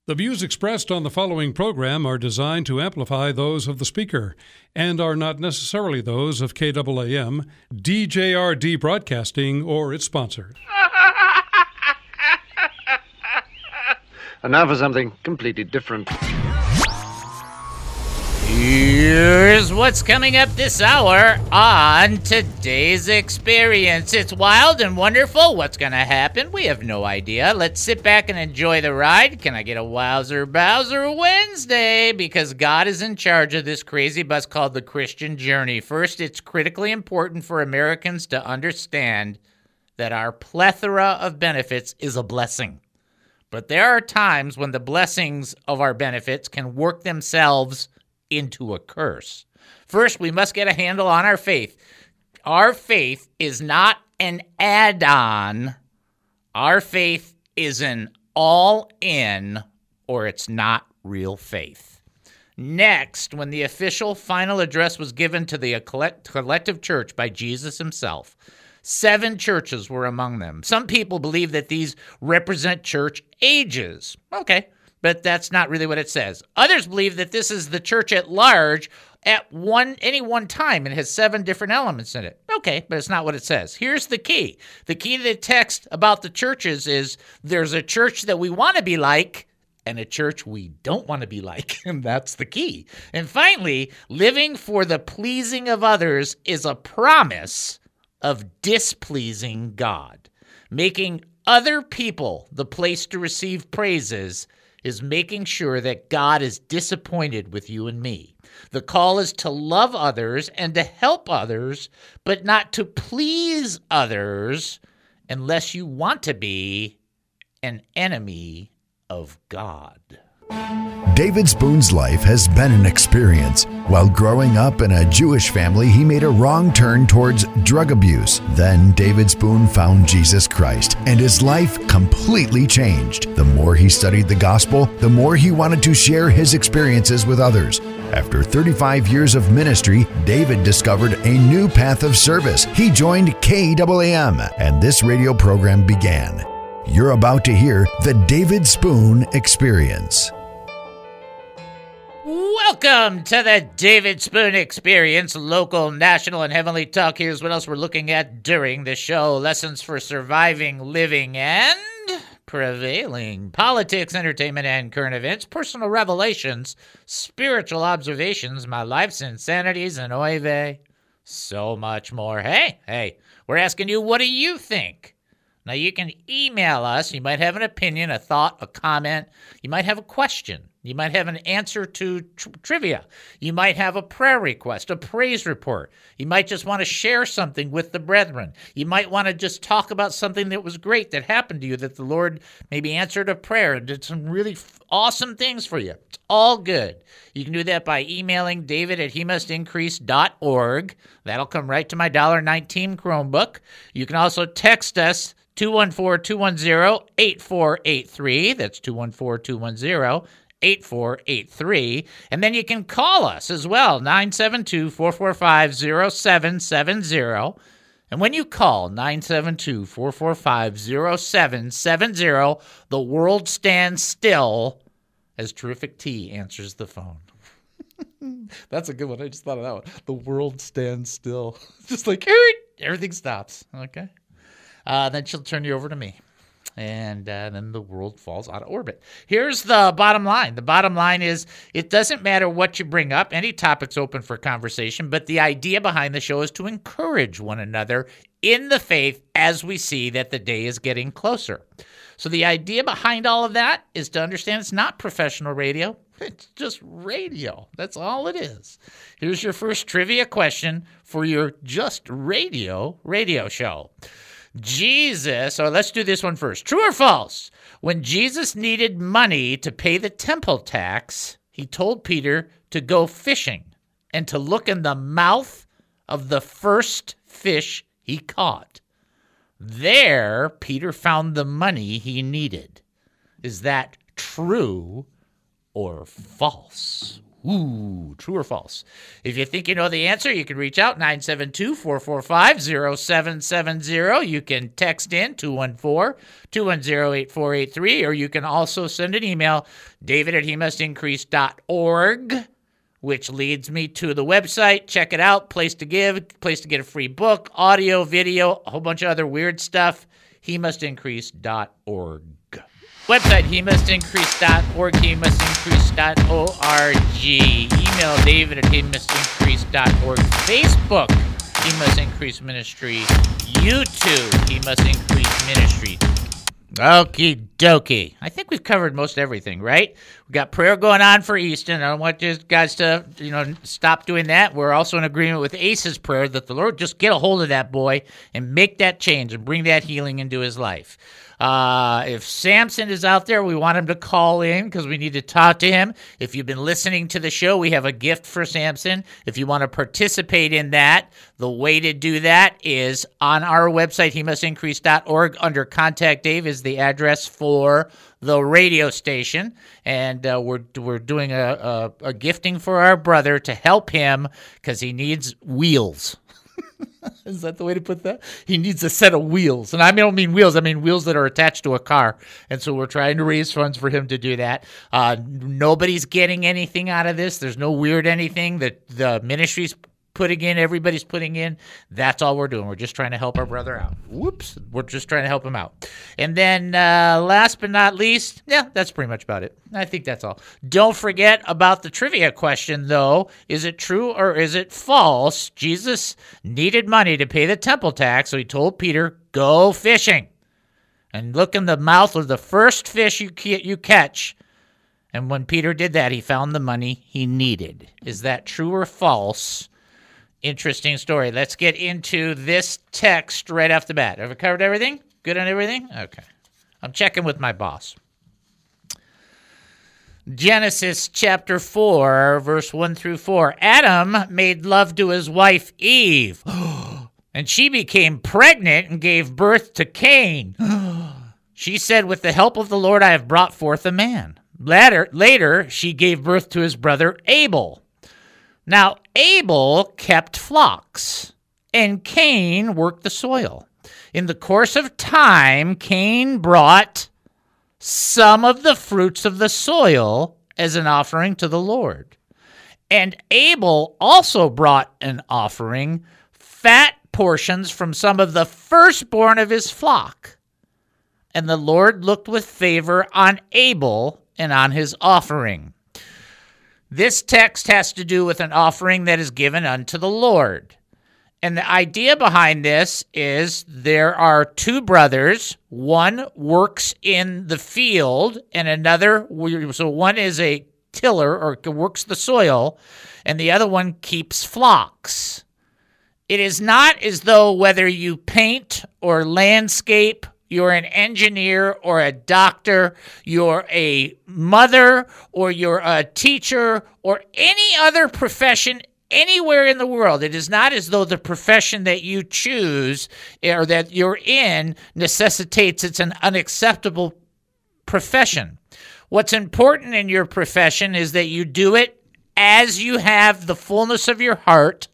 The views expressed on the following program are designed to amplify those of the speaker and are not necessarily those of KAAM, DJRD Broadcasting, or its sponsors. And now for something completely different. Here's what's coming up this hour on today's experience. It's wild and wonderful. What's going to happen? We have no idea. Let's sit back and enjoy the ride. Can I get a Wowzer Bowser Wednesday? Because God is in charge of this crazy bus called the Christian Journey. First, it's critically important for Americans to understand that our plethora of benefits is a blessing. But there are times when the blessings of our benefits can work themselves into a curse. First, we must get a handle on our faith. Our faith is not an add-on. Our faith is an all-in, or it's not real faith. Next, when the official final address was given to the collective church by Jesus himself, 7 churches were among them. Some people believe that these represent church ages. Okay. But that's not really what it says. Others believe that this is the church at large at any one time and has 7 different elements in it. Okay, but it's not what it says. Here's the key. The key to the text about the churches is there's a church that we want to be like and a church we don't want to be like, and that's the key. And finally, living for the pleasing of others is a promise of displeasing God. Making other people the place to receive praises is making sure that God is disappointed with you and me. The call is to love others and to help others, but not to please others unless you want to be an enemy of God. David Spoon's life has been an experience. While growing up in a Jewish family, he made a wrong turn towards drug abuse. Then David Spoon found Jesus Christ, and his life completely changed. The more he studied the gospel, the more he wanted to share his experiences with others. After 35 years of ministry, David discovered a new path of service. He joined KAAM, and this radio program began. You're about to hear the David Spoon Experience. Welcome to the David Spoon Experience, local, national, and heavenly talk. Here's what else we're looking at during the show. Lessons for surviving, living, and prevailing. Politics, entertainment, and current events. Personal revelations. Spiritual observations. My life's insanities, and oy vey. So much more. Hey, we're asking you, what do you think? Now, you can email us. You might have an opinion, a thought, a comment. You might have a question. You might have an answer to trivia. You might have a prayer request, a praise report. You might just want to share something with the brethren. You might want to just talk about something that was great that happened to you, that the Lord maybe answered a prayer and did some really awesome things for you. It's all good. You can do that by emailing david@hemustincrease.org. That'll come right to my $1.19 Chromebook. You can also text us 214-210-8483. That's 214-210-8483. And then you can call us as well, 972-445-0770. And when you call 972-445-0770, the world stands still as Terrific T answers the phone. That's a good one. I just thought of that one. The world stands still. Just like, everything stops. Okay. Then she'll turn you over to me. And then the world falls out of orbit. Here's the bottom line. The bottom line is it doesn't matter what you bring up. Any topic's open for conversation. But the idea behind the show is to encourage one another in the faith as we see that the day is getting closer. So the idea behind all of that is to understand it's not professional radio. It's just radio. That's all it is. Here's your first trivia question for your Just Radio show. Let's do this one first. True or false? When Jesus needed money to pay the temple tax, he told Peter to go fishing and to look in the mouth of the first fish he caught. There, Peter found the money he needed. Is that true or false? Ooh, true or false? If you think you know the answer, you can reach out, 972-445-0770. You can text in, 214-210-8483, or you can also send an email, david@hemustincrease.org, which leads me to the website. Check it out, place to give, place to get a free book, audio, video, a whole bunch of other weird stuff, hemustincrease.org. Website, hemustincrease.org, hemustincrease.org. Email david@hemustincrease.org. Facebook, He Must Increase Ministry. YouTube, He Must Increase Ministry. Okie dokie. I think we've covered most everything, right? We got prayer going on for Easton. I don't want you guys to, stop doing that. We're also in agreement with Ace's prayer that the Lord just get a hold of that boy and make that change and bring that healing into his life. If Samson is out there, we want him to call in because we need to talk to him. If you've been listening to the show, we have a gift for Samson. If you want to participate in that, the way to do that is on our website, hemustincrease.org. Under Contact Dave is the address for the radio station, and we're doing a gifting for our brother to help him because he needs wheels. Is that the way to put that? He needs a set of wheels. And I don't mean wheels. I mean wheels that are attached to a car. And so we're trying to raise funds for him to do that. Nobody's getting anything out of this. There's no weird anything that the ministry's putting in, everybody's putting in. That's all we're doing. We're just trying to help our brother out. Whoops. We're just trying to help him out. And then last but not least, that's pretty much about it. I think that's all. Don't forget about the trivia question, though. Is it true or is it false? Jesus needed money to pay the temple tax, so he told Peter, go fishing and look in the mouth of the first fish you catch. And when Peter did that, he found the money he needed. Is that true or false? Interesting story. Let's get into this text right off the bat. Have I covered everything? Good on everything? Okay. I'm checking with my boss. Genesis chapter 4, verse 1 through 4. Adam made love to his wife Eve, and she became pregnant and gave birth to Cain. She said, with the help of the Lord, I have brought forth a man. Later, she gave birth to his brother Abel. Now, Abel kept flocks, and Cain worked the soil. In the course of time, Cain brought some of the fruits of the soil as an offering to the Lord. And Abel also brought an offering, fat portions from some of the firstborn of his flock. And the Lord looked with favor on Abel and on his offering. This text has to do with an offering that is given unto the Lord. And the idea behind this is there are two brothers. One works in the field, and another, so one is a tiller or works the soil, and the other one keeps flocks. It is not as though whether you paint or landscape, you're an engineer or a doctor, you're a mother or you're a teacher or any other profession anywhere in the world. It is not as though the profession that you choose or that you're in necessitates it's an unacceptable profession. What's important in your profession is that you do it as you have the fullness of your heart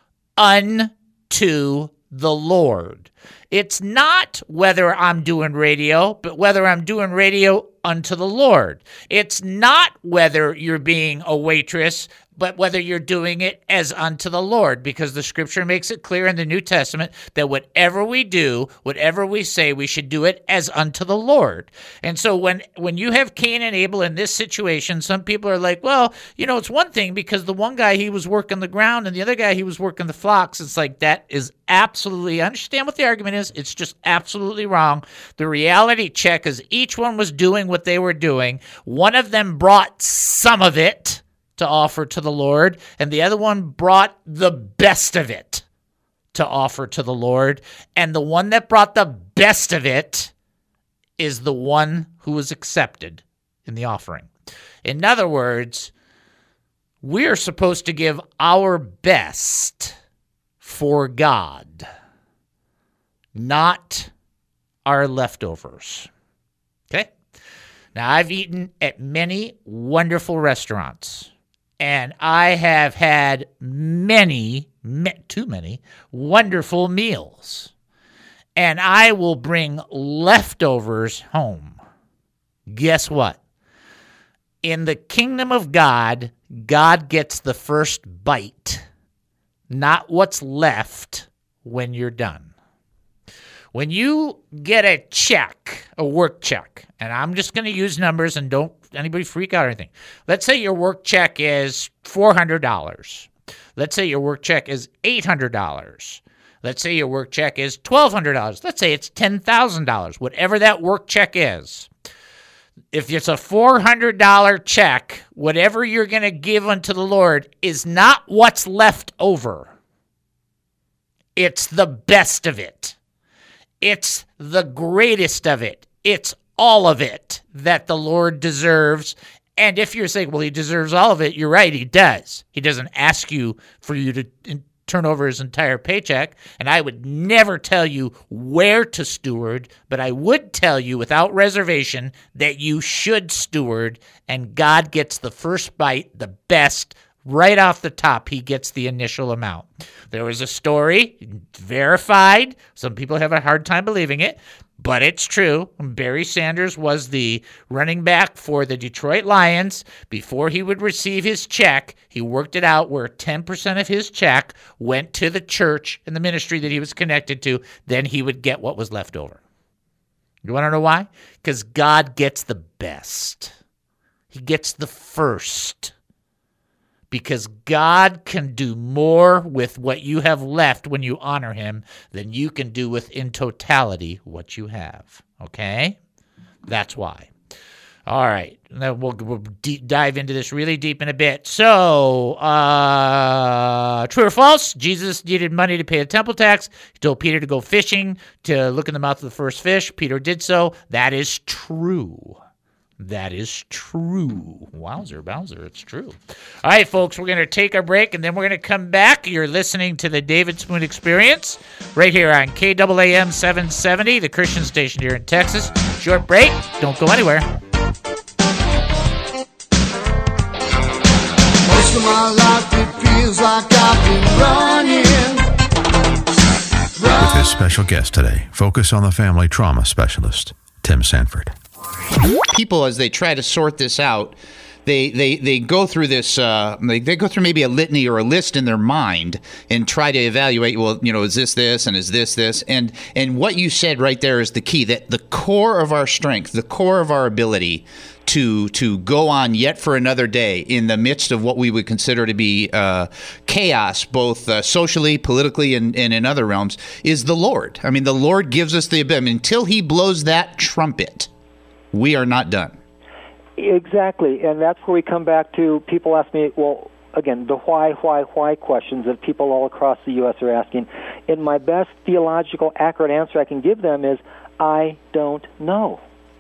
unto the Lord. It's not whether I'm doing radio, but whether I'm doing radio unto the Lord. It's not whether you're being a waitress, but whether you're doing it as unto the Lord, because the scripture makes it clear in the New Testament that whatever we do, whatever we say, we should do it as unto the Lord. And so when you have Cain and Abel in this situation, some people are like, well, it's one thing because the one guy, he was working the ground and the other guy, he was working the flocks. It's like, that is absolutely, I understand what the argument is. It's just absolutely wrong. The reality check is each one was doing what they were doing. One of them brought some of it to offer to the Lord, and the other one brought the best of it to offer to the Lord, and the one that brought the best of it is the one who was accepted in the offering. In other words, we are supposed to give our best for God, not our leftovers. Okay? Now, I've eaten at many wonderful restaurants. And I have had too many wonderful meals. And I will bring leftovers home. Guess what? In the kingdom of God, God gets the first bite, not what's left when you're done. When you get a check, a work check, and I'm just going to use numbers and don't anybody freak out or anything. Let's say your work check is $400. Let's say your work check is $800. Let's say your work check is $1,200. Let's say it's $10,000, whatever that work check is. If it's a $400 check, whatever you're going to give unto the Lord is not what's left over. It's the best of it. It's the greatest of it. It's all of it that the Lord deserves. And if you're saying, well, he deserves all of it, you're right, he does. He doesn't ask you for you to turn over his entire paycheck. And I would never tell you where to steward, but I would tell you without reservation that you should steward, and God gets the first bite, the best. Right off the top, he gets the initial amount. There was a story, verified. Some people have a hard time believing it, but it's true. Barry Sanders was the running back for the Detroit Lions. Before he would receive his check, he worked it out where 10% of his check went to the church and the ministry that he was connected to. Then he would get what was left over. You want to know why? Because God gets the best. He gets the first. Because God can do more with what you have left when you honor him than you can do with, in totality, what you have. Okay? That's why. All right. Now we'll dive into this really deep in a bit. So, true or false? Jesus needed money to pay a temple tax. He told Peter to go fishing to look in the mouth of the first fish. Peter did so. That is true. That is true. Wowzer, Bowser, it's true. All right, folks, we're going to take our break, and then we're going to come back. You're listening to the David Spoon Experience right here on KAAM 770, the Christian station here in Texas. Short break. Don't go anywhere. Most of my life, it feels like I've been running. With his special guest today, Focus on the Family Trauma Specialist, Tim Sanford. People, as they try to sort this out, they go through this. They go through maybe a litany or a list in their mind and try to evaluate. Well, is this, and is this, and what you said right there is the key. That the core of our strength, the core of our ability to go on yet for another day in the midst of what we would consider to be chaos, both socially, politically, and in other realms, is the Lord. I mean, the Lord gives us the ability. Until he blows that trumpet, we are not done. Exactly, and that's where we come back to, people ask me, well, again, the why questions that people all across the U.S. are asking. And my best theological, accurate answer I can give them is, I don't know.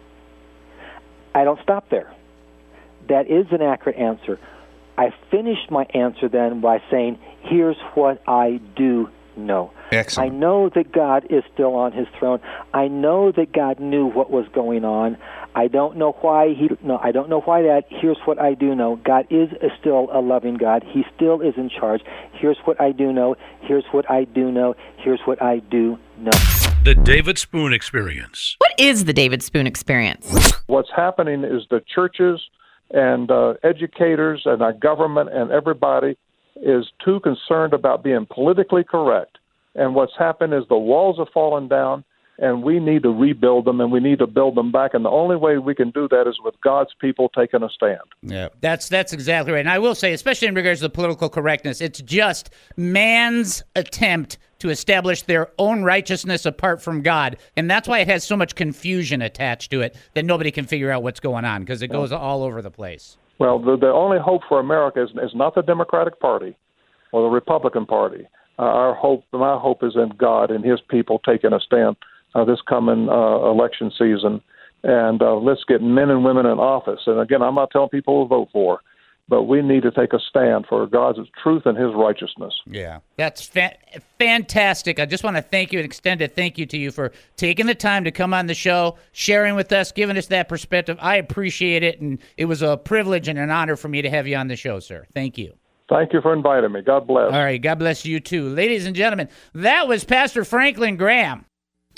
I don't stop there. That is an accurate answer. I finished my answer then by saying, here's what I do know. Excellent. I know that God is still on his throne. I know that God knew what was going on. I don't know why I don't know why that. Here's what I do know. God is still a loving God. He still is in charge. Here's what I do know. Here's what I do know. Here's what I do know. The David Spoon Experience. What is the David Spoon Experience? What's happening is the churches and educators and our government and everybody is too concerned about being politically correct. And what's happened is the walls have fallen down, and we need to rebuild them, and we need to build them back. And the only way we can do that is with God's people taking a stand. Yeah, that's exactly right. And I will say, especially in regards to the political correctness, it's just man's attempt to establish their own righteousness apart from God. And that's why it has so much confusion attached to it that nobody can figure out what's going on, because it goes all over the place. Well, the only hope for America is not the Democratic Party or the Republican Party. My hope is in God and his people taking a stand this coming election season. And let's get men and women in office. And again, I'm not telling people to vote for. but we need to take a stand for God's truth and his righteousness. Yeah. That's fantastic. I just want to thank you and extend a thank you to you for taking the time to come on the show, sharing with us, giving us that perspective. I appreciate it, and it was a privilege and an honor for me to have you on the show, sir. Thank you. Thank you for inviting me. God bless. All right. God bless you, too. Ladies and gentlemen, that was Pastor Franklin Graham.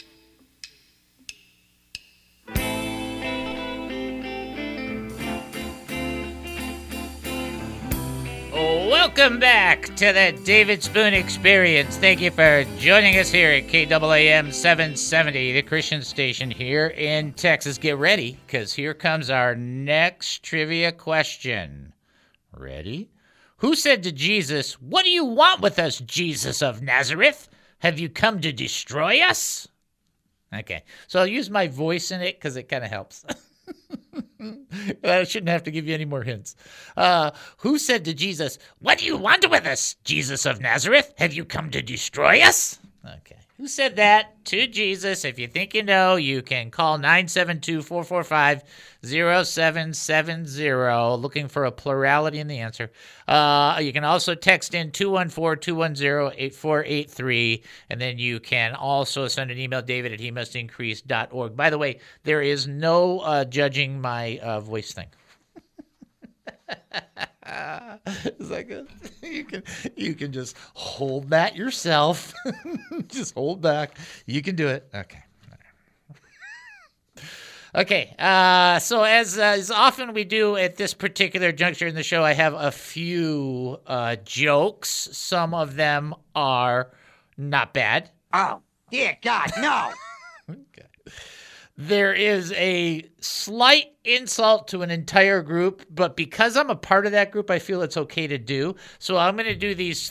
Welcome back to the David Spoon Experience. Thank you for joining us here at KAAM 770, the Christian station here in Texas. Get ready, because here comes our next trivia question. Ready? Who said to Jesus, "What do you want with us, Jesus of Nazareth? Have you come to destroy us?" Okay, so I'll use my voice in it because it kind of helps. I shouldn't have to give you any more hints. Who said to Jesus, "What do you want with us, Jesus of Nazareth? Have you come to destroy us?" Okay. Who said that to Jesus? If you think you know, you can call 972-445-0770, looking for a plurality in the answer. You can also text in 214-210-8483, and then you can also send an email, david@hemustincrease.org. By the way, there is no judging my voice thing. Is that good? You can just hold that yourself. Just hold back. You can do it. Okay. Okay. So as often we do at this particular juncture in the show, I have a few jokes. Some of them are not bad. Oh, dear God, no. Okay. There is a slight insult to an entire group, but because I'm a part of that group, I feel it's okay to do. So I'm going to do these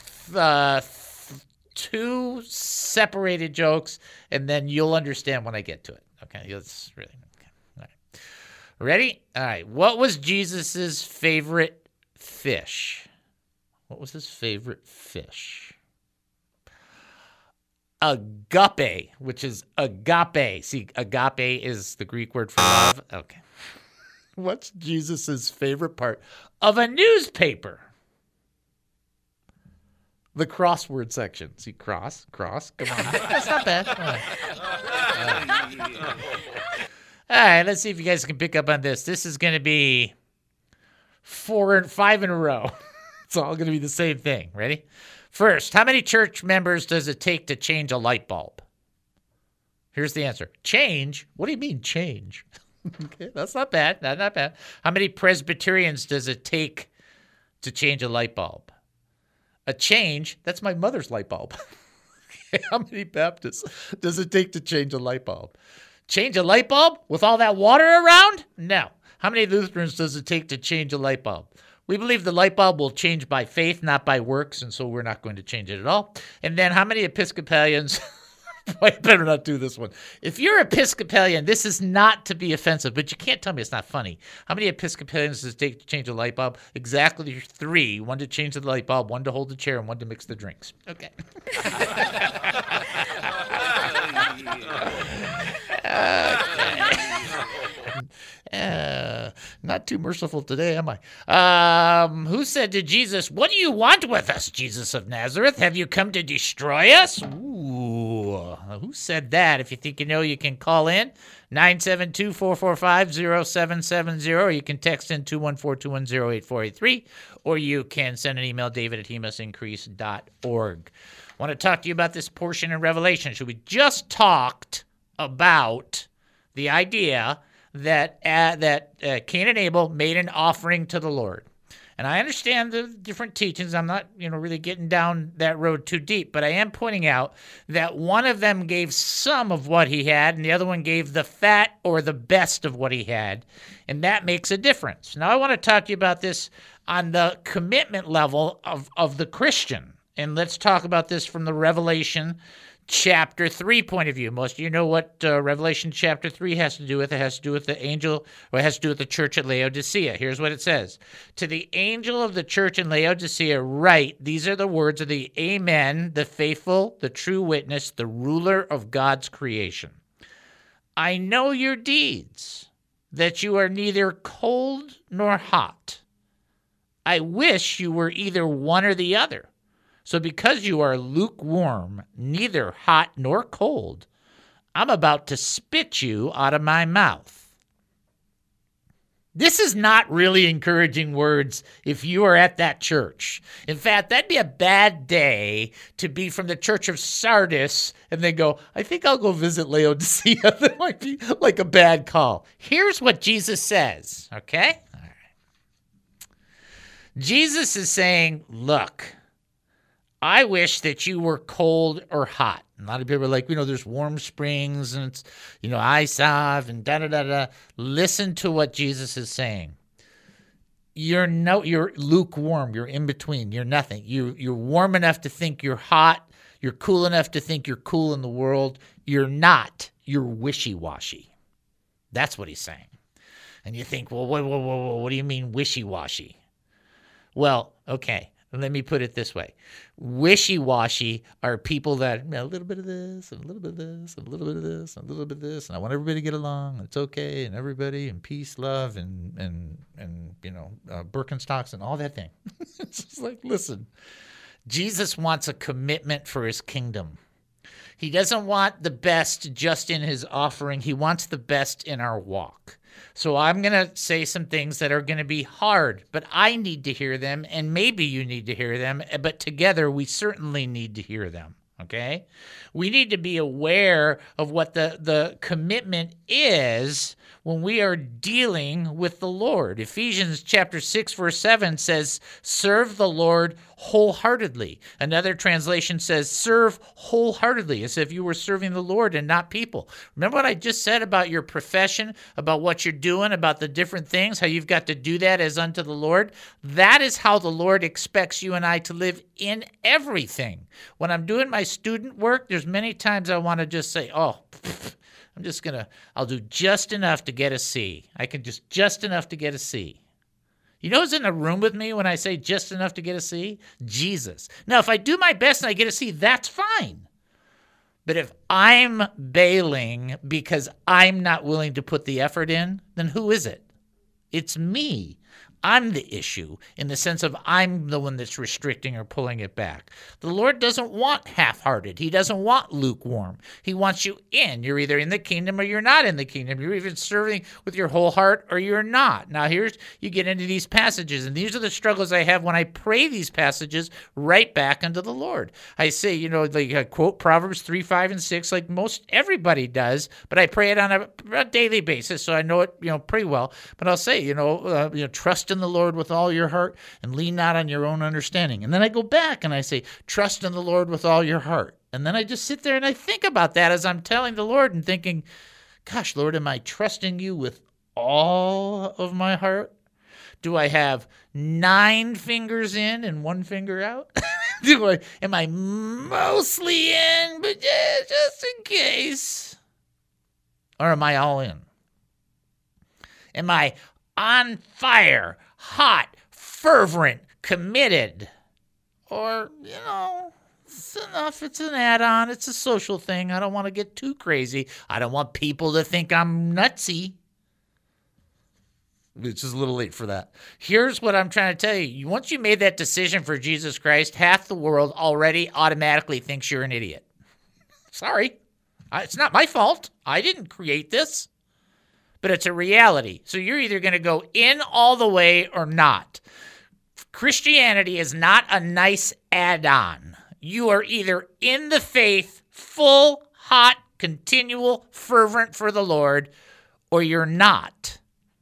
two separated jokes, and then you'll understand when I get to it. Okay, it's really okay. All right. Ready? All right. What was Jesus's favorite fish? What was his favorite fish? Agape, which is agape. See, agape is the Greek word for love. Okay. What's Jesus's favorite part of a newspaper? The crossword section. See, cross. Come on. That's not bad. All right, let's see if you guys can pick up on this. This is going to be 5 in a row. It's all going to be the same thing. Ready? First, how many church members does it take to change a light bulb? Here's the answer. Change? What do you mean change? Okay, that's not bad. Not bad. How many Presbyterians does it take to change a light bulb? A change? That's my mother's light bulb. Okay, how many Baptists does it take to change a light bulb? Change a light bulb with all that water around? No. How many Lutherans does it take to change a light bulb? We believe the light bulb will change by faith, not by works, and so we're not going to change it at all. And then how many Episcopalians... Boy, I better not do this one. If you're Episcopalian, this is not to be offensive, but you can't tell me it's not funny. How many Episcopalians does it take to change a light bulb? Exactly 3. 1 to change the light bulb, 1 to hold the chair, and 1 to mix the drinks. Okay. Not too merciful today, am I? Who said to Jesus, "What do you want with us, Jesus of Nazareth? Have you come to destroy us?" Ooh, who said that? If you think you know, you can call in 972-445-0770, or you can text in 214-210-8483, or you can send an email, david@hemustincrease.org. I want to talk to you about this portion in Revelation. So we just talked about the idea that Cain and Abel made an offering to the Lord. And I understand the different teachings. I'm not, really getting down that road too deep, but I am pointing out that one of them gave some of what he had, and the other one gave the fat or the best of what he had, and that makes a difference. Now, I want to talk to you about this on the commitment level of the Christian, and let's talk about this from the Revelation chapter 3 point of view. Most of you know what Revelation chapter 3 has to do with. It has to do with the angel, or it has to do with the church at Laodicea. Here's what it says. To the angel of the church in Laodicea write, these are the words of the Amen, the faithful, the true witness, the ruler of God's creation. I know your deeds, that you are neither cold nor hot. I wish you were either one or the other. So because you are lukewarm, neither hot nor cold, I'm about to spit you out of my mouth. This is not really encouraging words if you are at that church. In fact, that'd be a bad day to be from the church of Sardis and then go, I think I'll go visit Laodicea. That might be like a bad call. Here's what Jesus says, okay? All right. Jesus is saying, look, I wish that you were cold or hot. A lot of people are like, there's warm springs and it's, ISAV and da-da-da-da. Listen to what Jesus is saying. You're lukewarm. You're in between. You're nothing. You're warm enough to think you're hot. You're cool enough to think you're cool in the world. You're not. You're wishy-washy. That's what he's saying. And you think, well, what do you mean wishy-washy? Well, okay. Let me put it this way. Wishy-washy are people that, a little bit of this, and a little bit of this, and a little bit of this, and a little bit of this, and I want everybody to get along, and it's okay, and everybody, and peace, love, and Birkenstocks, and all that thing. It's just like, listen, Jesus wants a commitment for his kingdom. He doesn't want the best just in his offering. He wants the best in our walk. So I'm going to say some things that are going to be hard, but I need to hear them, and maybe you need to hear them, but together we certainly need to hear them, okay? We need to be aware of what the commitment is when we are dealing with the Lord. Ephesians chapter 6, verse 7 says, serve the Lord wholeheartedly. Another translation says, serve wholeheartedly, as if you were serving the Lord and not people. Remember what I just said about your profession, about what you're doing, about the different things, how you've got to do that as unto the Lord? That is how the Lord expects you and I to live in everything. When I'm doing my student work, there's many times I want to just say, I'll do just enough to get a C. I can just enough to get a C. You know who's in the room with me when I say just enough to get a C? Jesus. Now, if I do my best and I get a C, that's fine. But if I'm bailing because I'm not willing to put the effort in, then who is it? It's me. I'm the issue in the sense of I'm the one that's restricting or pulling it back. The Lord doesn't want half-hearted. He doesn't want lukewarm. He wants you in. You're either in the kingdom or you're not in the kingdom. You're even serving with your whole heart or you're not. Now, you get into these passages, and these are the struggles I have when I pray these passages right back unto the Lord. I say, I quote Proverbs 3, 5, and 6 like most everybody does, but I pray it on a daily basis, so I know it, pretty well. But I'll say, trust in the Lord with all your heart and lean not on your own understanding. And then I go back and I say, trust in the Lord with all your heart. And then I just sit there and I think about that as I'm telling the Lord and thinking, gosh, Lord, am I trusting you with all of my heart? Do I have 9 fingers in and 1 finger out? Am I mostly in, but just in case? Or am I all in? Am I on fire, hot, fervent, committed? Or, it's enough. It's an add-on. It's a social thing. I don't want to get too crazy. I don't want people to think I'm nutsy. It's just a little late for that. Here's what I'm trying to tell you. Once you made that decision for Jesus Christ, half the world already automatically thinks you're an idiot. Sorry. It's not my fault. I didn't create this. But it's a reality. So you're either going to go in all the way or not. Christianity is not a nice add-on. You are either in the faith, full, hot, continual, fervent for the Lord, or you're not.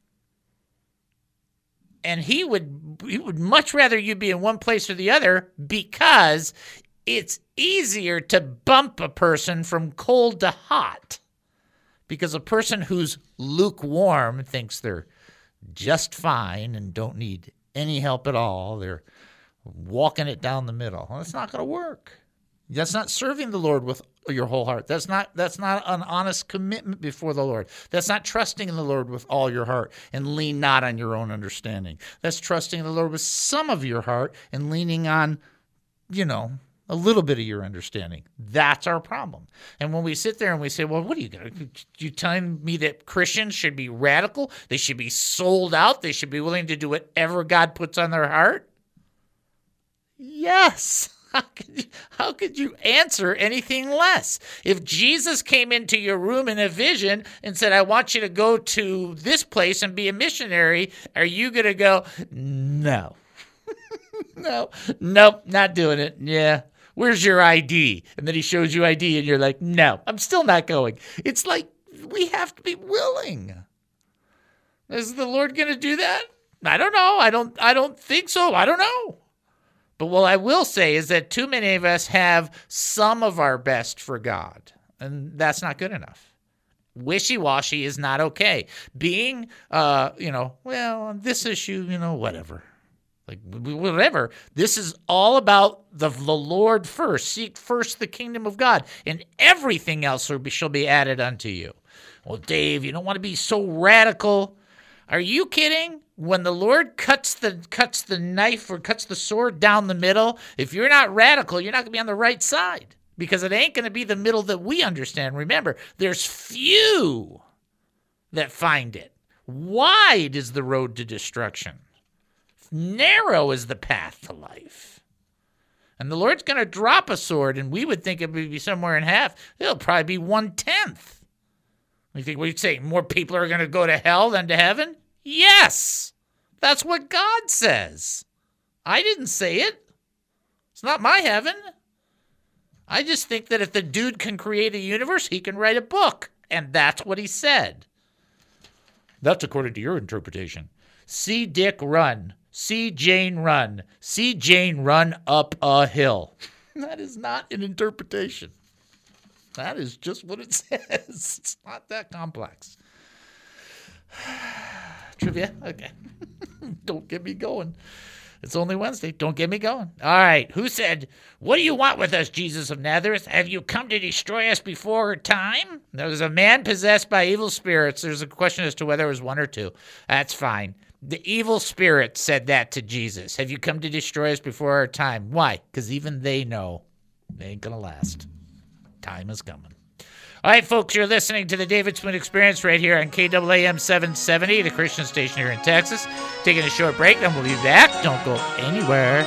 And he would much rather you be in one place or the other because it's easier to bump a person from cold to hot. Because a person who's lukewarm thinks they're just fine and don't need any help at all. They're walking it down the middle. Well, that's not going to work. That's not serving the Lord with your whole heart. That's not an honest commitment before the Lord. That's not trusting in the Lord with all your heart and lean not on your own understanding. That's trusting in the Lord with some of your heart and leaning on, a little bit of your understanding. That's our problem. And when we sit there and we say, well, what are you going to, you telling me that Christians should be radical? They should be sold out? They should be willing to do whatever God puts on their heart? Yes. How could you answer anything less? If Jesus came into your room in a vision and said, I want you to go to this place and be a missionary, are you going to go, no? Nope, not doing it. Yeah. Where's your ID? And then he shows you ID and you're like, no, I'm still not going. It's like we have to be willing. Is the Lord going to do that? I don't know. I don't think so. I don't know. But what I will say is that too many of us have some of our best for God, and that's not good enough. Wishy-washy is not okay. Being, on this issue, whatever. Like, whatever. This is all about the Lord first. Seek first the kingdom of God, and everything else shall be added unto you. Well, Dave, you don't want to be so radical. Are you kidding? When the Lord cuts the knife or cuts the sword down the middle, if you're not radical, you're not going to be on the right side, because it ain't going to be the middle that we understand. Remember, there's few that find it. Wide is the road to destruction. Narrow is the path to life. And the Lord's going to drop a sword, and we would think it would be somewhere in half. It'll probably be 1/10. You think we'd say more people are going to go to hell than to heaven? Yes. That's what God says. I didn't say it. It's not my heaven. I just think that if the dude can create a universe, he can write a book. And that's what he said. That's according to your interpretation. See Dick run. See Jane run. See Jane run up a hill. That is not an interpretation. That is just what it says. It's not that complex. Trivia? Okay. Don't get me going. It's only Wednesday. Don't get me going. All right. Who said, what do you want with us, Jesus of Nazareth? Have you come to destroy us before time? There was a man possessed by evil spirits. There's a question as to whether it was one or two. That's fine. The evil spirit said that to Jesus. Have you come to destroy us before our time? Why? Because even they know they ain't going to last. Time is coming. All right, folks, you're listening to the David Spoon Experience right here on KAAM 770, the Christian station here in Texas. Taking a short break, then we'll be back. Don't go anywhere.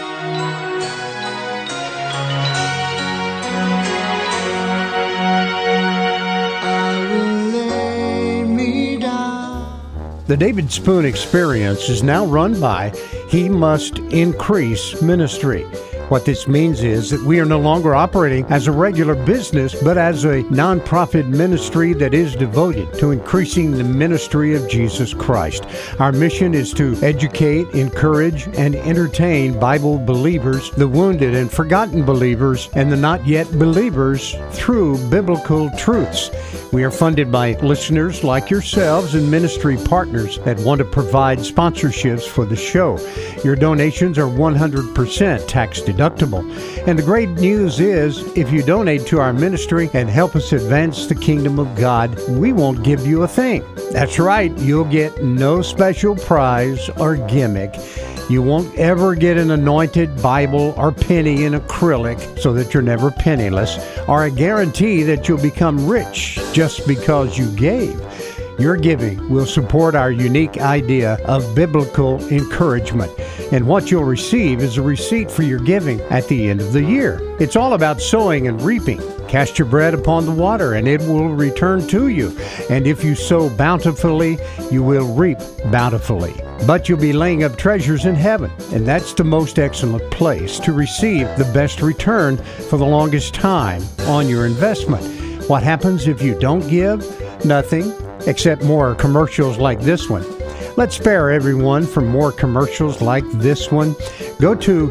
The David Spoon Experience is now run by He Must Increase Ministry. What this means is that we are no longer operating as a regular business, but as a nonprofit ministry that is devoted to increasing the ministry of Jesus Christ. Our mission is to educate, encourage, and entertain Bible believers, the wounded and forgotten believers, and the not yet believers through biblical truths. We are funded by listeners like yourselves and ministry partners that want to provide sponsorships for the show. Your donations are 100% tax deductible. And the great news is, if you donate to our ministry and help us advance the kingdom of God, we won't give you a thing. That's right, you'll get no special prize or gimmick. You won't ever get an anointed Bible or penny in acrylic so that you're never penniless, or a guarantee that you'll become rich just because you gave. Your giving will support our unique idea of biblical encouragement. And what you'll receive is a receipt for your giving at the end of the year. It's all about sowing and reaping. Cast your bread upon the water, and it will return to you. And if you sow bountifully, you will reap bountifully. But you'll be laying up treasures in heaven, and that's the most excellent place to receive the best return for the longest time on your investment. What happens if you don't give? Nothing, except more commercials like this one. Let's spare everyone from more commercials like this one. Go to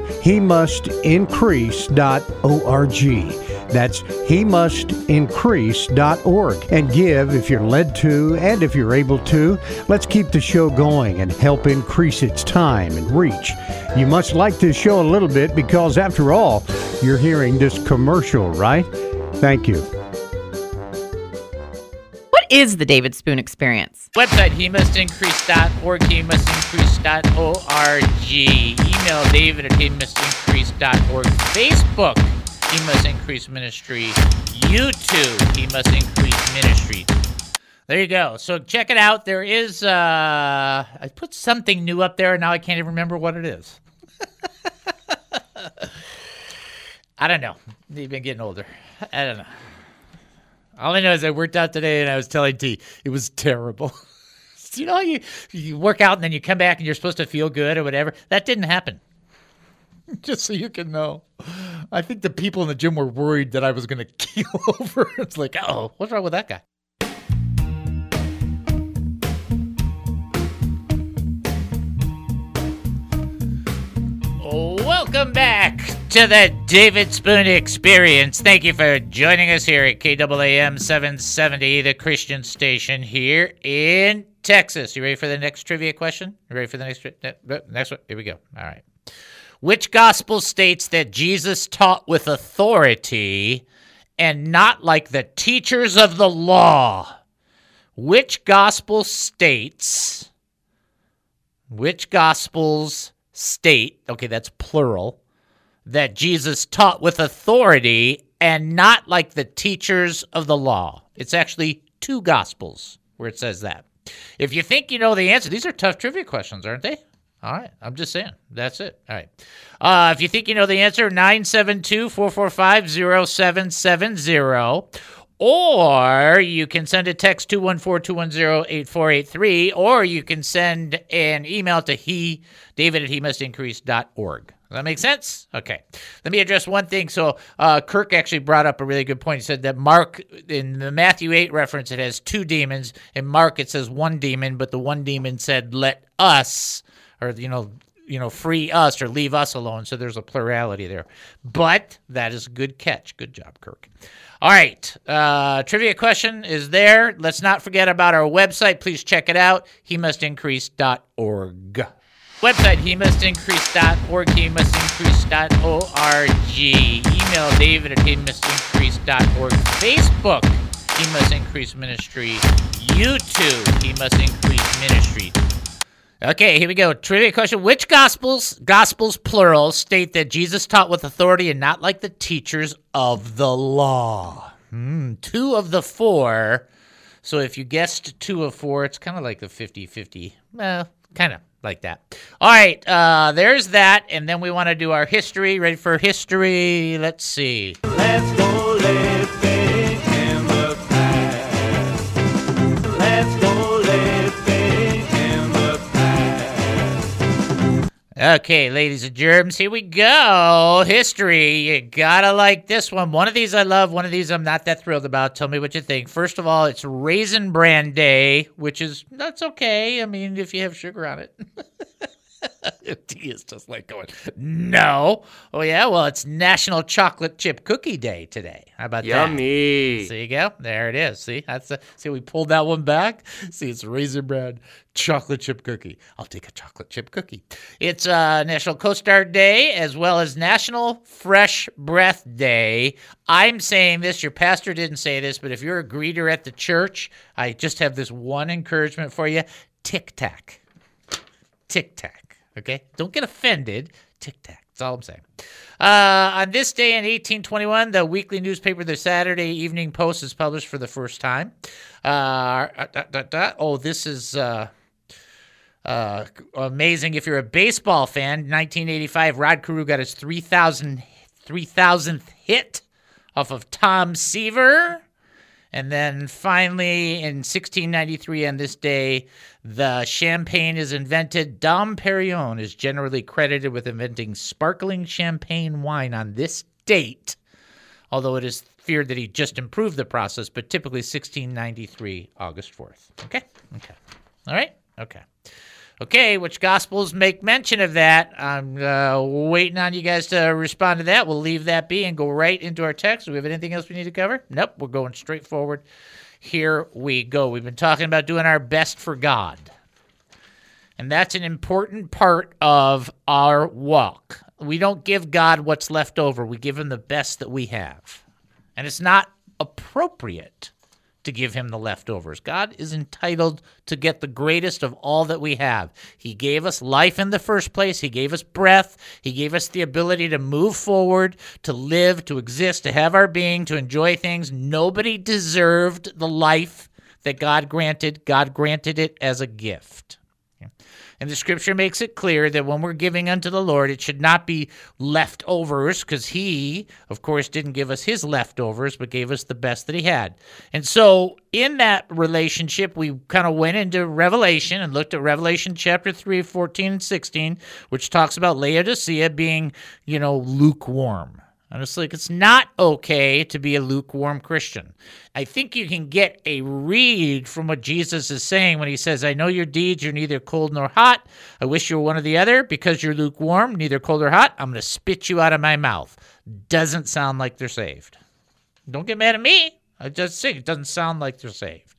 hemustincrease.org. That's hemustincrease.org, and give if you're led to and if you're able to. Let's keep the show going and help increase its time and reach. You must like this show a little bit because, after all, you're hearing this commercial, right? Thank you. What is the David Spoon Experience? Website, hemustincrease.org, hemustincrease.org. Email David at hemustincrease.org. Facebook, He Must Increase Ministry. YouTube, He Must Increase Ministry. There you go. So check it out. There is, I put something new up there, and now I can't even remember what it is. I don't know. You've been getting older. I don't know. All I know is I worked out today, and I was telling T, it was terrible. You know how you work out, and then you come back, and you're supposed to feel good or whatever? That didn't happen. Just so you can know. I think the people in the gym were worried that I was going to keel over. It's like, oh, what's wrong with that guy? Welcome back to the David Spoon Experience. Thank you for joining us here at KAAM 770, the Christian station here in Texas. You ready for the next trivia question? You ready for the next one? Here we go. All right. Which gospel states that Jesus taught with authority and not like the teachers of the law? Which gospels state, okay, that's plural, that Jesus taught with authority and not like the teachers of the law? It's actually two gospels where it says that. If you think you know the answer, these are tough trivia questions, aren't they? All right, I'm just saying. That's it. All right. If you think you know the answer, 972-445-0770. Or you can send a text 214-210-8483, or you can send an email to david@hemustincrease.org. Does that make sense? Okay. Let me address one thing. So Kirk actually brought up a really good point. He said that Mark, in the Matthew 8 reference, it has two demons. In Mark, it says one demon, but the one demon said, let us, or, free us or leave us alone. So there's a plurality there. But that is a good catch. Good job, Kirk. All right. Trivia question is there. Let's not forget about our website. Please check it out. HeMustIncrease.org. Website, HeMustIncrease.org, HeMustIncrease.org. Email David@HeMustIncrease.org. Facebook, He Must Increase Ministry. YouTube, He Must Increase Ministry. Okay, here we go. Trivia question. Which gospels plural, state that Jesus taught with authority and not like the teachers of the law? 2 of the 4. So if you guessed 2 of 4, it's kind of like the 50-50. Well, kind of like that. All right, there's that. And then we want to do our history. Ready for history? Let's see. Let's go living in the past. Let's go living in the past. Okay, ladies and germs, here we go. History. You gotta like this one. One of these I love, one of these I'm not that thrilled about. Tell me what you think. First of all, it's Raisin Bran Day, which is, that's okay. I mean, if you have sugar on it. He is just like going, no. Oh, yeah? Well, it's National Chocolate Chip Cookie Day today. How about that? Yummy. See you go. There it is. See? See, we pulled that one back. See, it's Raisin Bran Chocolate Chip Cookie. I'll take a chocolate chip cookie. It's National Co-Star Day as well as National Fresh Breath Day. I'm saying this. Your pastor didn't say this, but if you're a greeter at the church, I just have this one encouragement for you. Tic-tac. Tic-tac. Okay? Don't get offended. Tic-tac. That's all I'm saying. On this day in 1821, the weekly newspaper, the Saturday Evening Post, is published for the first time. This is amazing. If you're a baseball fan, 1985, Rod Carew got his 3,000th hit off of Tom Seaver. And then finally, in 1693, on this day, the champagne is invented. Dom Perignon is generally credited with inventing sparkling champagne wine on this date, although it is feared that he just improved the process, but typically 1693, August 4th. Okay? All right? Okay, which Gospels make mention of that? I'm waiting on you guys to respond to that. We'll leave that be and go right into our text. Do we have anything else we need to cover? Nope, we're going straight forward. Here we go. We've been talking about doing our best for God. And that's an important part of our walk. We don't give God what's left over. We give him the best that we have. And it's not appropriate to give him the leftovers. God is entitled to get the greatest of all that we have. He gave us life in the first place. He gave us breath. He gave us the ability to move forward, to live, to exist, to have our being, to enjoy things. Nobody deserved the life that God granted. God granted it as a gift. And the scripture makes it clear that when we're giving unto the Lord, it should not be leftovers, because he, of course, didn't give us his leftovers, but gave us the best that he had. And so in that relationship, we kind of went into Revelation and looked at Revelation chapter 3, 14 and 16, which talks about Laodicea being, lukewarm. And it's like, it's not okay to be a lukewarm Christian. I think you can get a read from what Jesus is saying when he says, I know your deeds, you're neither cold nor hot. I wish you were one or the other. Because you're lukewarm, neither cold or hot, I'm going to spit you out of my mouth. Doesn't sound like they're saved. Don't get mad at me. I just say it doesn't sound like they're saved.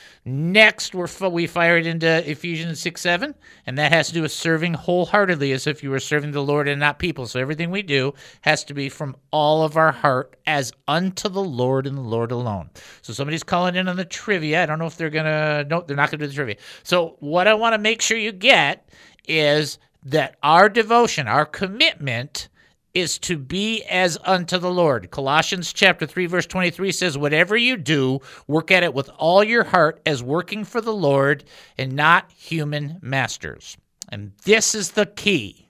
Next, we fired into Ephesians 6:7, and that has to do with serving wholeheartedly as if you were serving the Lord and not people. So everything we do has to be from all of our heart as unto the Lord and the Lord alone. So somebody's calling in on the trivia. I don't know if they're going to – no, they're not going to do the trivia. So what I want to make sure you get is that our devotion, our commitment – is to be as unto the Lord. Colossians chapter 3, verse 23 says, whatever you do, work at it with all your heart as working for the Lord and not human masters. And this is the key.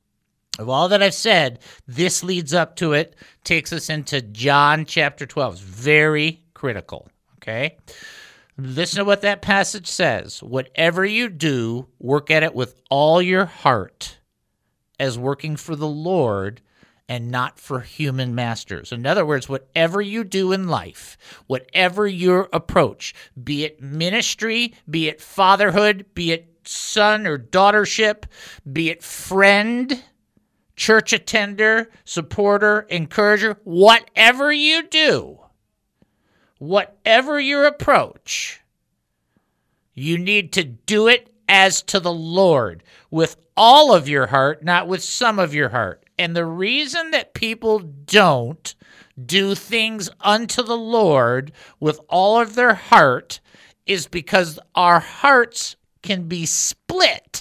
Of all that I've said, this leads up to it, takes us into John chapter 12. It's very critical, okay? Listen to what that passage says. Whatever you do, work at it with all your heart as working for the Lord and not for human masters. In other words, whatever you do in life, whatever your approach, be it ministry, be it fatherhood, be it son or daughtership, be it friend, church attender, supporter, encourager, whatever you do, whatever your approach, you need to do it as to the Lord, with all of your heart, not with some of your heart. And the reason that people don't do things unto the Lord with all of their heart is because our hearts can be split,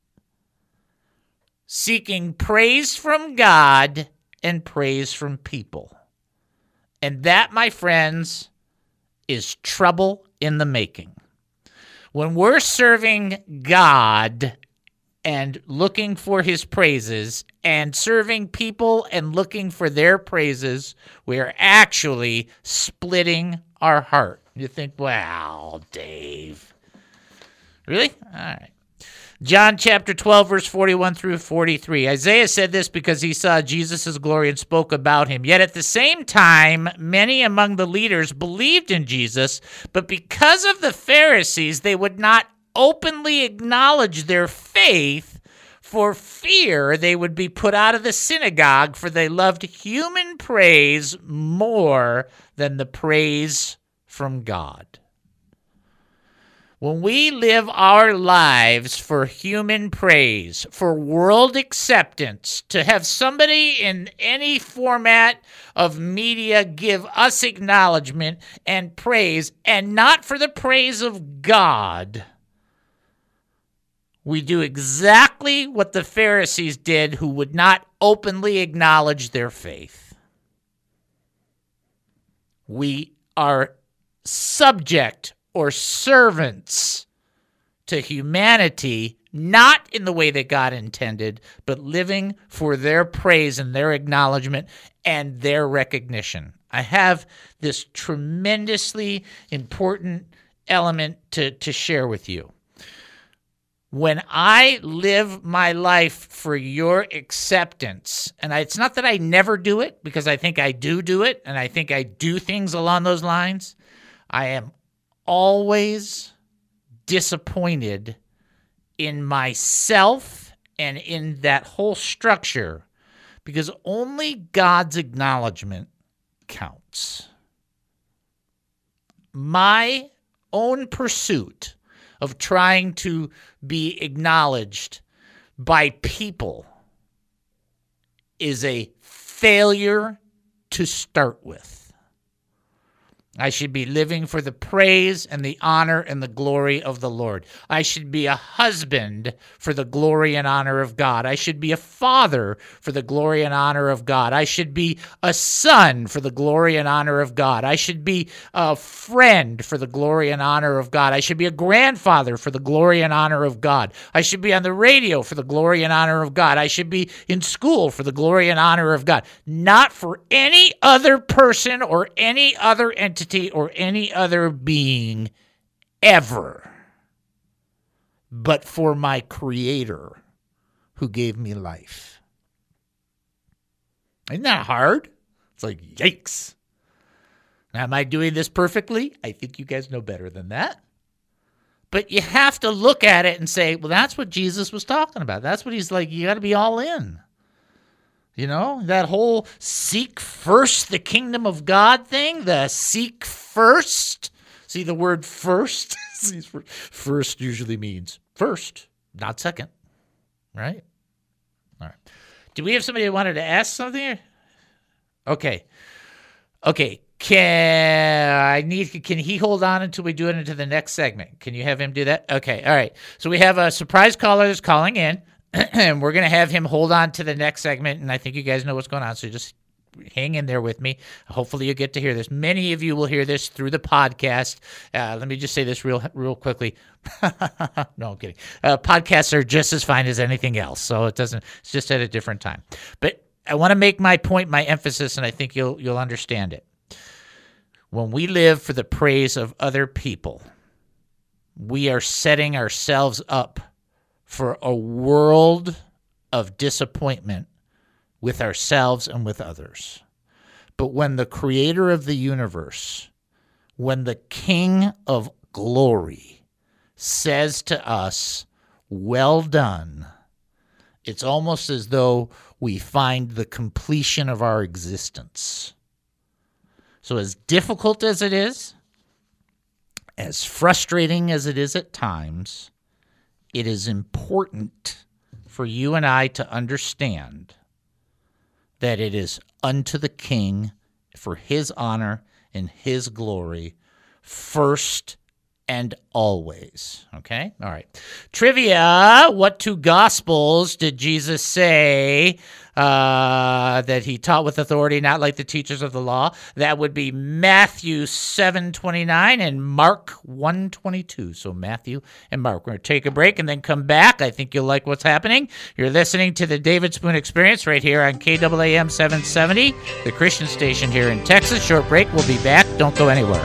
seeking praise from God and praise from people. And that, my friends, is trouble in the making. When we're serving God and looking for his praises and serving people and looking for their praises, we are actually splitting our heart. You think, wow, Dave. Really? All right. John chapter 12, verse 41 through 43. Isaiah said this because he saw Jesus' glory and spoke about him. Yet at the same time, many among the leaders believed in Jesus, but because of the Pharisees, they would not openly acknowledge their faith for fear they would be put out of the synagogue, for they loved human praise more than the praise from God. When we live our lives for human praise, for world acceptance, to have somebody in any format of media give us acknowledgement and praise, and not for the praise of God, we do exactly what the Pharisees did, who would not openly acknowledge their faith. We are subject or servants to humanity, not in the way that God intended, but living for their praise and their acknowledgement and their recognition. I have this tremendously important element to share with you. When I live my life for your acceptance, and it's not that I never do it, because I think I do it, and I think I do things along those lines, I am always disappointed in myself and in that whole structure, because only God's acknowledgement counts. My own pursuit of trying to be acknowledged by people is a failure to start with. I should be living for the praise and the honor and the glory of the Lord. I should be a husband for the glory and honor of God. I should be a father for the glory and honor of God. I should be a son for the glory and honor of God. I should be a friend for the glory and honor of God. I should be a grandfather for the glory and honor of God. I should be on the radio for the glory and honor of God. I should be in school for the glory and honor of God. Not for any other person or any other entity or any other being ever, but for my Creator who gave me life. Isn't that hard? It's like, yikes. Now, am I doing this perfectly? I think you guys know better than that. But you have to look at it and say, well, that's what Jesus was talking about. That's what he's like, you got to be all in. You know, that whole seek first the kingdom of God thing, the seek first. See the word first? First usually means first, not second, right? All right. Do we have somebody who wanted to ask something here? Okay. Can he hold on until we do it into the next segment? Can you have him do that? Okay, all right. So we have a surprise caller that's calling in. And we're going to have him hold on to the next segment, and I think you guys know what's going on, so just hang in there with me. Hopefully you get to hear this. Many of you will hear this through the podcast. Let me just say this real quickly. No, I'm kidding. Podcasts are just as fine as anything else, so it's just at a different time. But I want to make my point, my emphasis, and I think you'll understand it. When we live for the praise of other people, we are setting ourselves up for a world of disappointment with ourselves and with others. But when the Creator of the universe, when the King of glory says to us, well done, it's almost as though we find the completion of our existence. So as difficult as it is, as frustrating as it is at times, it is important for you and I to understand that it is unto the King for his honor and his glory first and always. Okay? All right. Trivia. What two gospels did Jesus say that he taught with authority, not like the teachers of the law? That would be Matthew 7:29 and Mark 1:22. So Matthew and Mark. We're going to take a break and then come back. I think you'll like what's happening. You're listening to the David Spoon Experience right here on KAAM 770, the Christian station here in Texas. Short break. We'll be back. Don't go anywhere.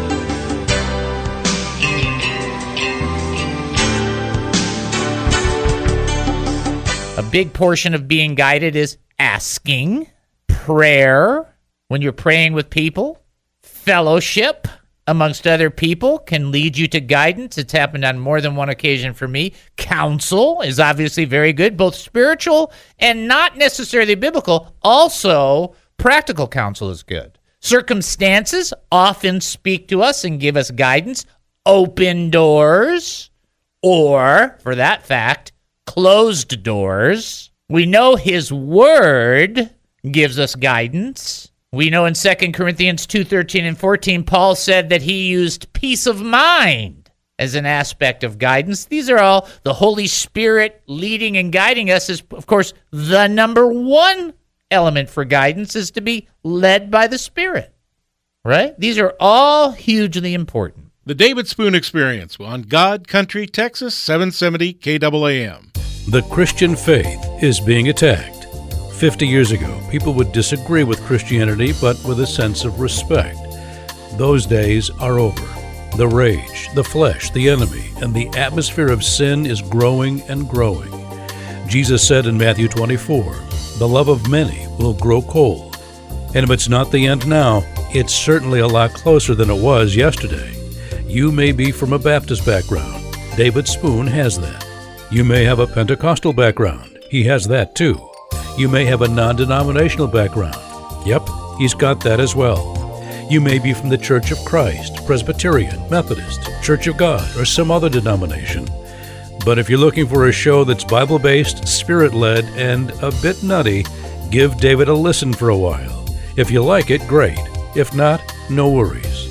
A big portion of being guided is asking, prayer, when you're praying with people, fellowship amongst other people can lead you to guidance. It's happened on more than one occasion for me. Counsel is obviously very good, both spiritual and not necessarily biblical. Also, practical counsel is good. Circumstances often speak to us and give us guidance. Open doors, or, for that fact, closed doors. We know his word gives us guidance. We know in 2 Corinthians 2:13 and 14, Paul said that he used peace of mind as an aspect of guidance. These are all the Holy Spirit leading and guiding us is, of course, the number one element for guidance is to be led by the Spirit, right? These are all hugely important. The David Spoon Experience on God Country, Texas, 770 KAAM. The Christian faith is being attacked. 50 years ago, people would disagree with Christianity, but with a sense of respect. Those days are over. The rage, the flesh, the enemy, and the atmosphere of sin is growing and growing. Jesus said in Matthew 24, the love of many will grow cold. And if it's not the end now, it's certainly a lot closer than it was yesterday. You may be from a Baptist background. David Spoon has that. You may have a Pentecostal background. He has that too. You may have a non-denominational background. Yep, he's got that as well. You may be from the Church of Christ, Presbyterian, Methodist, Church of God, or some other denomination. But if you're looking for a show that's Bible-based, Spirit-led, and a bit nutty, give David a listen for a while. If you like it, great. If not, no worries.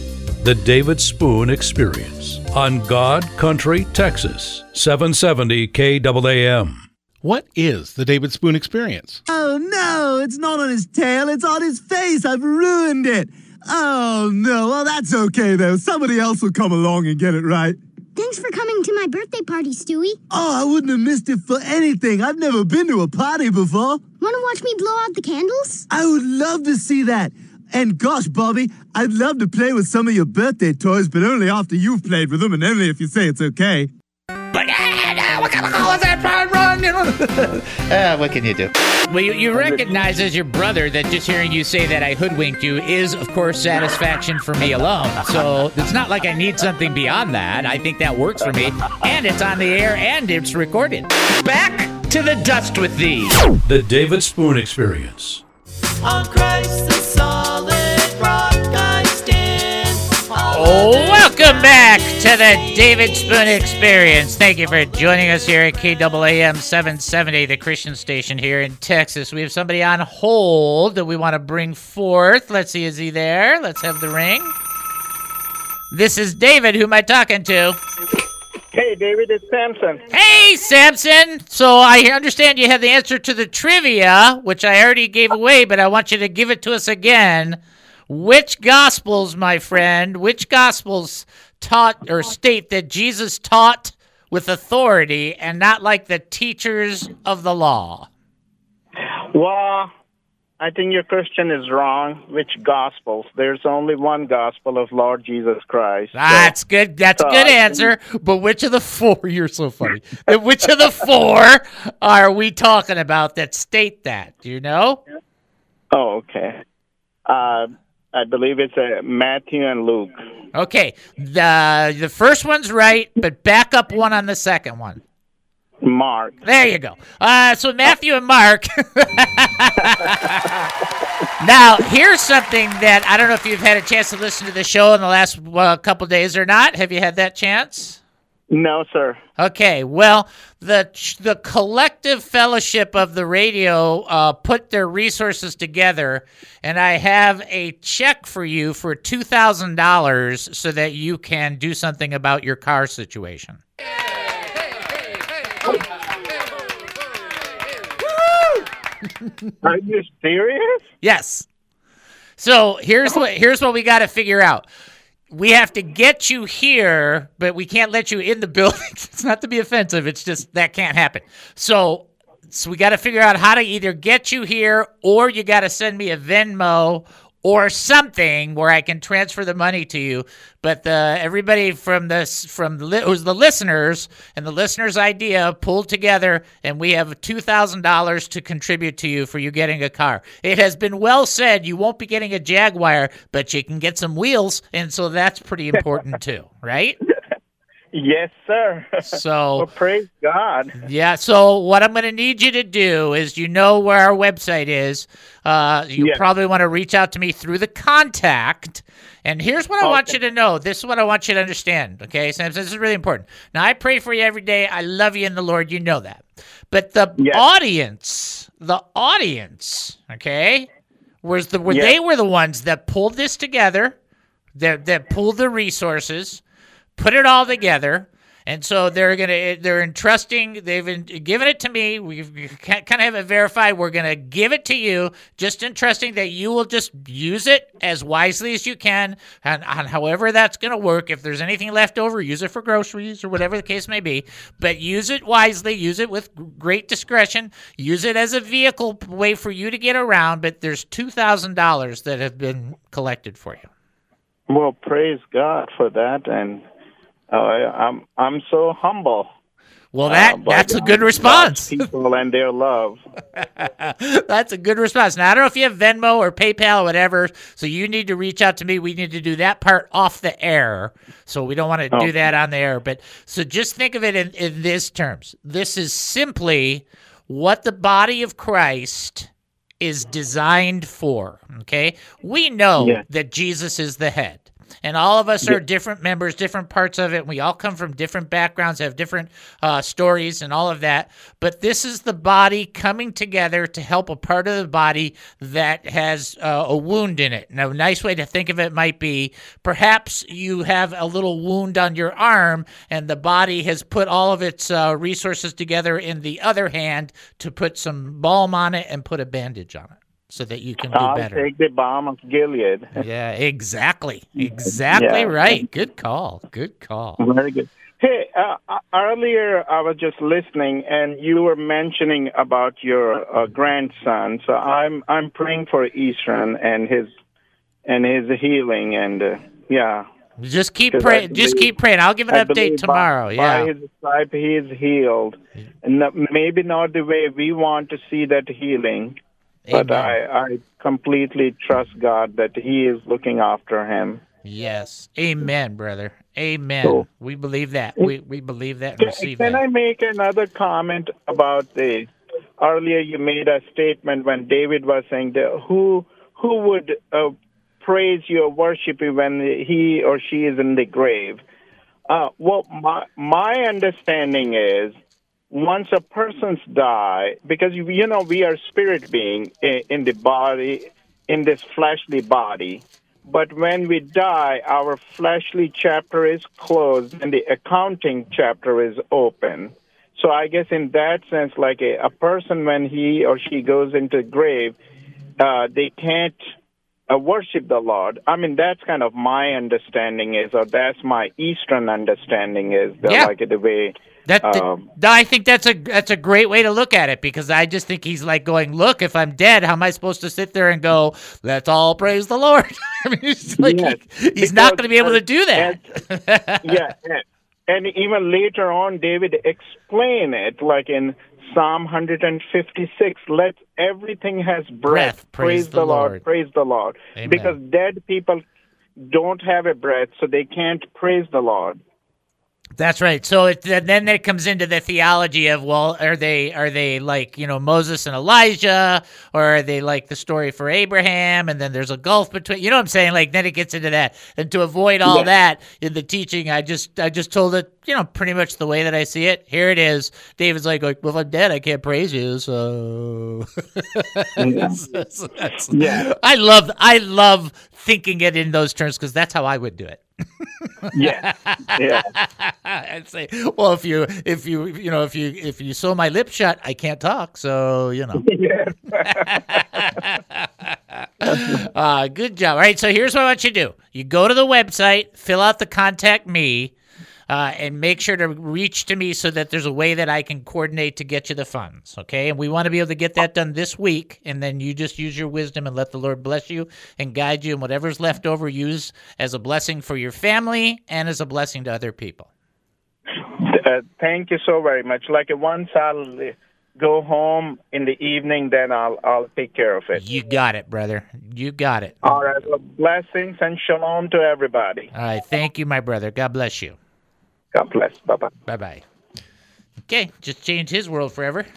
The David Spoon Experience on God Country, Texas, 770 KAAM. What is the David Spoon Experience? Oh, no, it's not on his tail. It's on his face. I've ruined it. Oh, no. Well, that's okay, though. Somebody else will come along and get it right. Thanks for coming to my birthday party, Stewie. Oh, I wouldn't have missed it for anything. I've never been to a party before. Want to watch me blow out the candles? I would love to see that. And gosh, Bobby, I'd love to play with some of your birthday toys, but only after you've played with them and only if you say it's okay. What can you do? Well, you recognize as your brother that just hearing you say that I hoodwinked you is, of course, satisfaction for me alone. So it's not like I need something beyond that. I think that works for me. And it's on the air and it's recorded. Back to the dust with thee. The David Spoon Experience. On Christ the solid rock I stand. Welcome back to the David Spoon Experience. Thank you for joining us here at KAAM 770, the Christian station here in Texas. We have somebody on hold that we want to bring forth. Let's see, is he there? Let's have the ring. This is David. Who am I talking to? Hey, David, it's Samson. Hey, Samson. So I understand you have the answer to the trivia, which I already gave away, but I want you to give it to us again. Which Gospels, my friend, which Gospels taught or state that Jesus taught with authority and not like the teachers of the law? Well, I think your question is wrong. Which Gospels? There's only one Gospel of Lord Jesus Christ. That's good. That's a good answer. But which of the four? You're so funny. Which of the four are we talking about that state that? Do you know? Oh, okay. I believe it's Matthew and Luke. Okay. The first one's right, but back up one on the second one. Mark. There you go. So Matthew and Mark. Now, here's something that I don't know if you've had a chance to listen to the show in the last couple days or not. Have you had that chance? No, sir. Okay, well, the collective fellowship of the radio put their resources together, and I have a check for you for $2,000 so that you can do something about your car situation. Are you serious? Yes. So here's what we got to figure out. We have to get you here, but we can't let you in the building. It's not to be offensive. It's just that can't happen. So we got to figure out how to either get you here, or you got to send me a Venmo or something where I can transfer the money to you. But everybody who's the listeners and the listeners' idea pulled together, and we have $2,000 to contribute to you for you getting a car. It has been well said you won't be getting a Jaguar, but you can get some wheels, and so that's pretty important too, right? Yes, sir. So, well, praise God. Yeah, so what I'm going to need you to do is, you know where our website is. You probably want to reach out to me through the contact. And here's what I want you to know. This is what I want you to understand, okay, Sam? This is really important. Now, I pray for you every day. I love you in the Lord. You know that. But the audience, okay, they were the ones that pulled this together, that pulled the resources, put it all together, and so they're entrusting. They've given it to me. We kind of have it verified. We're gonna give it to you, just entrusting that you will just use it as wisely as you can, and however that's gonna work. If there's anything left over, use it for groceries or whatever the case may be. But use it wisely. Use it with great discretion. Use it as a vehicle way for you to get around. But there's $2,000 that have been collected for you. Well, praise God for that, and I'm so humble. Well, that's a good response. People and their love. That's a good response. Now, I don't know if you have Venmo or PayPal or whatever, so you need to reach out to me. We need to do that part off the air, so we don't want to do that on the air. But so just think of it in these terms. This is simply what the body of Christ is designed for, okay? We know that Jesus is the head. And all of us are different members, different parts of it. We all come from different backgrounds, have different stories and all of that. But this is the body coming together to help a part of the body that has a wound in it. Now, a nice way to think of it might be perhaps you have a little wound on your arm and the body has put all of its resources together in the other hand to put some balm on it and put a bandage on it so that you can do better. I'll take the balm of Gilead. Yeah, exactly. Exactly right. Good call. Good call. Very good. Hey, earlier I was just listening, and you were mentioning about your grandson. So I'm praying for Eastern and his healing, and yeah. Just keep praying. Just keep praying. I'll give an update tomorrow. By his stripe he is healed, and maybe not the way we want to see that healing. But I completely trust God that He is looking after him. Yes. Amen, brother. Amen. So, we believe that. We believe that and receive that. Can I make another comment about the earlier you made a statement when David was saying that who would praise you or worship you when he or she is in the grave? Well, my understanding is once a person's die, because we are spirit being in the body, in this fleshly body, but when we die, our fleshly chapter is closed and the accounting chapter is open. So I guess in that sense, like a person, when he or she goes into the grave, they can't worship the Lord. I mean, that's kind of my understanding or that's my Eastern understanding like the way. I think that's a great way to look at it, because I just think he's like going, look, if I'm dead, how am I supposed to sit there and go, let's all praise the Lord? I mean, it's like he's not going to be able to do that. And even later on, David explained it, like in Psalm 156, let everything has breath. Praise the Lord. Praise the Lord. Amen. Because dead people don't have a breath, so they can't praise the Lord. That's right. So then it comes into the theology of, well, are they like, Moses and Elijah, or are they like the story for Abraham? And then there's a gulf between, you know what I'm saying? Like, then it gets into that. And to avoid all that in the teaching, I just told it, pretty much the way that I see it. Here it is. David's like, well, if I'm dead, I can't praise you. So I love thinking it in those terms, because that's how I would do it. I'd say, well, if you sew my lips shut, I can't talk. So good job. All right, so here's what I want you to do. You go to the website, fill out the contact me, and make sure to reach to me so that there's a way that I can coordinate to get you the funds, okay? And we want to be able to get that done this week, and then you just use your wisdom and let the Lord bless you and guide you, and whatever's left over, use as a blessing for your family and as a blessing to other people. Thank you so very much. Like once I'll go home in the evening, then I'll take care of it. You got it, brother. You got it. All right. Well, blessings and shalom to everybody. All right. Thank you, my brother. God bless you. God bless. Bye-bye. Bye-bye. Okay, just changed his world forever.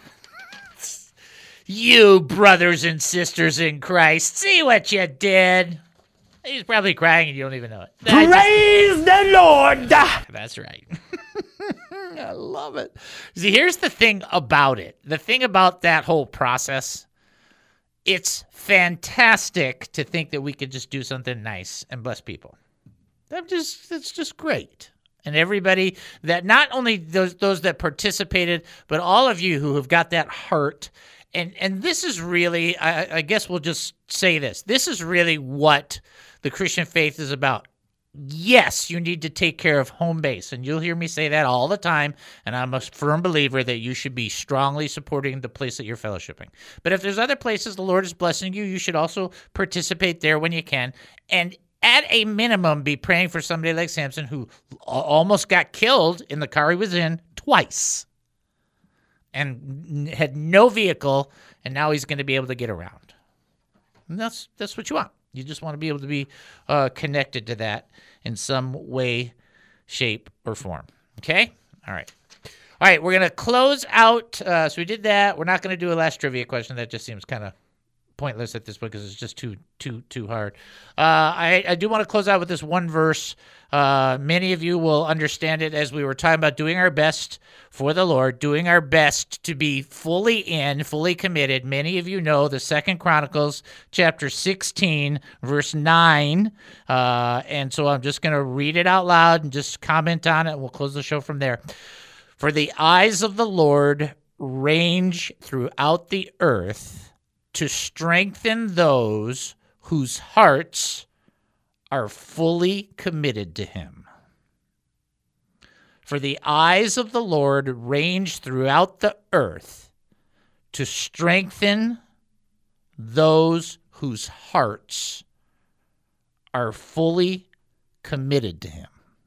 You brothers and sisters in Christ, see what you did. He's probably crying and you don't even know it. Praise the Lord! That's right. I love it. See, here's the thing about it. The thing about that whole process, it's fantastic to think that we could just do something nice and bless people. It's just great. And everybody that, not only those that participated, but all of you who have got that heart. And this is really, I guess we'll just say this. This is really what the Christian faith is about. Yes, you need to take care of home base. And you'll hear me say that all the time. And I'm a firm believer that you should be strongly supporting the place that you're fellowshipping. But if there's other places the Lord is blessing you, you should also participate there when you can. And at a minimum, be praying for somebody like Samson, who almost got killed in the car he was in twice and had no vehicle, and now he's going to be able to get around. And that's what you want. You just want to be able to be connected to that in some way, shape, or form. Okay? All right. All right, we're going to close out. So we did that. We're not going to do a last trivia question. That just seems kind of pointless at this point because it's just too hard. I do want to close out with this one verse. Many of you will understand it as we were talking about doing our best for the Lord, doing our best to be fully committed. Many of you know the 2 Chronicles chapter 16, verse 9. And so I'm just going to read it out loud and just comment on it. We'll close the show from there. For the eyes of the Lord range throughout the earth to strengthen those whose hearts are fully committed to him. For the eyes of the Lord range throughout the earth to strengthen those whose hearts are fully committed to him.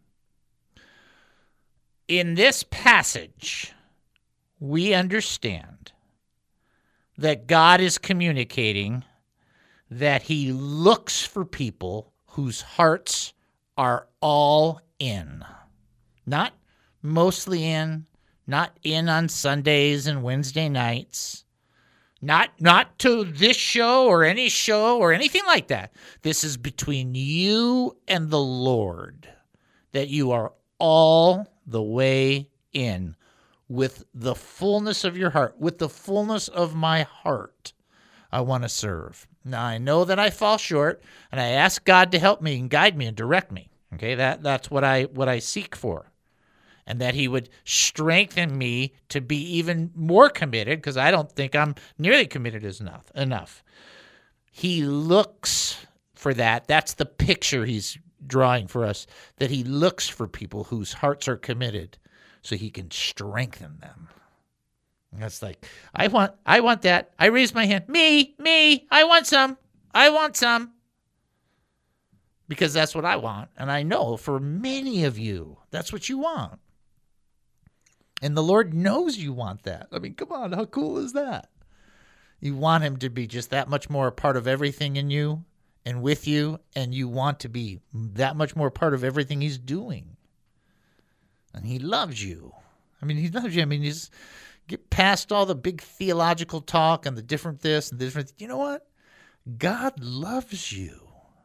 In this passage, we understand that God is communicating that he looks for people whose hearts are all in. Not mostly in, not in on Sundays and Wednesday nights, not to this show or anything like that. This is between you and the Lord, that you are all the way in with the fullness of your heart, with the fullness of my heart. I want to serve. Now, I know that I fall short, and I ask God to help me and guide me and direct me. Okay, that's what I seek for. And that he would strengthen me to be even more committed, because I don't think I'm nearly committed as enough. He looks for that. That's the picture he's drawing for us, that he looks for people whose hearts are committed so he can strengthen them. And that's like, I want that. I raise my hand. Me, I want some. Because that's what I want. And I know for many of you, that's what you want. And the Lord knows you want that. I mean, come on, how cool is that? You want him to be just that much more a part of everything in you and with you, and you want to be that much more part of everything he's doing. And he loves you. I mean, he loves you. I mean, he's get past all the big theological talk and the different this and different. You know what? God loves you.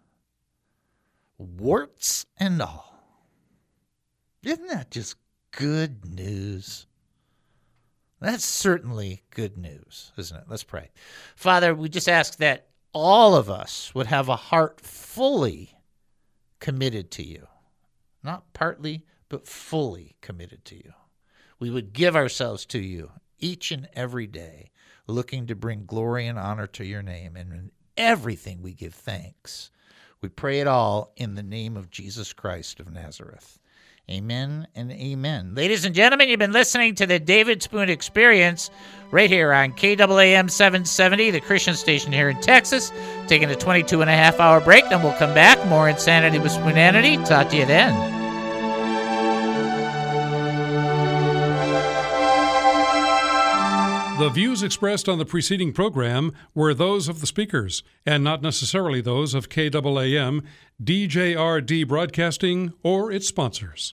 Warts and all. Isn't that just good news? That's certainly good news, isn't it? Let's pray. Father, we just ask that all of us would have a heart fully committed to you. Not partly, but fully committed to you. We would give ourselves to you each and every day, looking to bring glory and honor to your name. And in everything we give thanks. We pray it all in the name of Jesus Christ of Nazareth. Amen and amen. Ladies and gentlemen, you've been listening to the David Spoon Experience right here on KAAM 770, the Christian station here in Texas. Taking a 22-and-a-half-hour break, then we'll come back. More Insanity with Spoonanity. Talk to you then. The views expressed on the preceding program were those of the speakers and not necessarily those of KAAM, DJRD Broadcasting, or its sponsors.